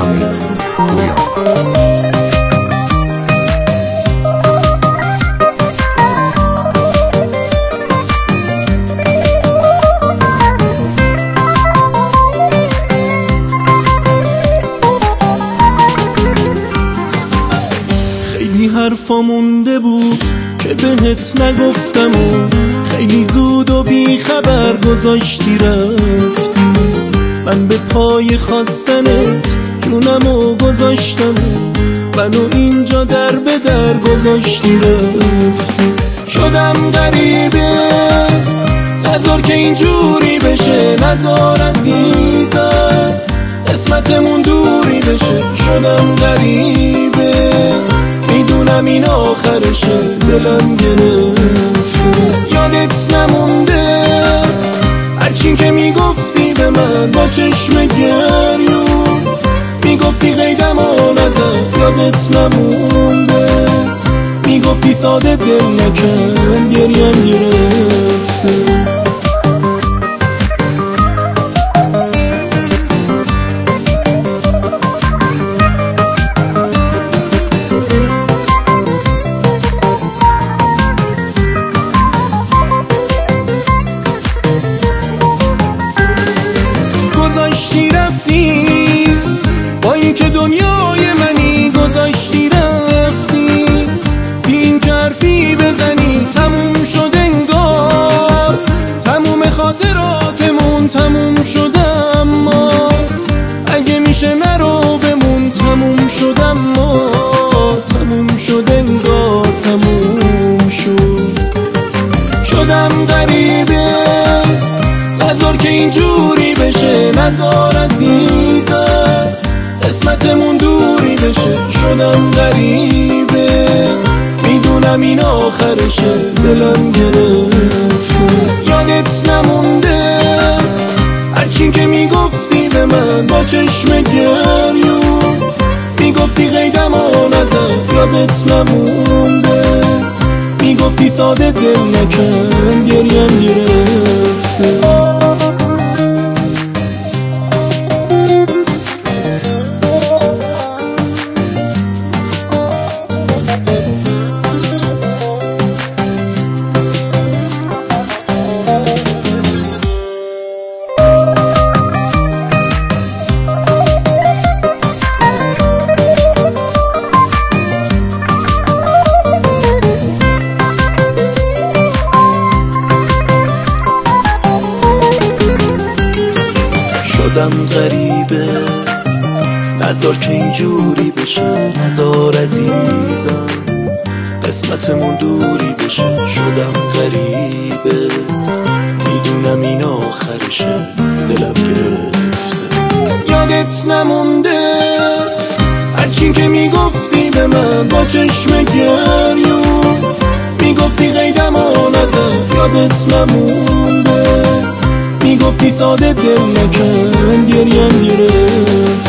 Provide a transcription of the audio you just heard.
امین پویان. خیلی حرفا مونده بود که بهت نگفتم و خیلی زود و بی خبر گذاشتی رفتی. من به پای خواستنت جونمو گذاشتم و منو اینجا در به در گذاشتی رفتی. شدم غریبه، نذار که اینجوری بشه، نذار عزیزم قسمتمون دوری بشه. شدم غریبه، میدونم این آخرشه، دلم گرفته. یادت نمونده هرچی که میگفتی به من با چشم گریون، میگفتی قیدمو نزن. یادت نمونده میگفتی ساده دل نکن، گریم گرفته. گذاشتی رفتی با این که دنیای منی، گذاشتی رفتی بی این که حرفی بزنی. تموم شد انگار تموم خاطراتمون، تموم شد اما اگه میشه نرو بمون. تموم شد اما تموم شد انگار تموم شد. شدم غریبه، نذار که اینجوری بشه، نذار عزیزم قسمتمون دوری بشه. شدم غریبه، میدونم این آخرشه، دلم گرفته. یادت نمونده هرچی که میگفتی به من با چشم گریون، میگفتی قیدمو نزن. یادت نمونده میگفتی ساده دل نکن، گریم گرفته. شدم غریبه، نذار که اینجوری بشه، نذار عزیزم قسمتمون دوری بشه. شدم غریبه، میدونم این آخرشه، دلم گرفته. یادت نمونده هرچی که میگفتی به من با چشم گریون، میگفتی قیدمو نزن. یادت نمونده میگفتی ساده دل نکن، گریم گرفت.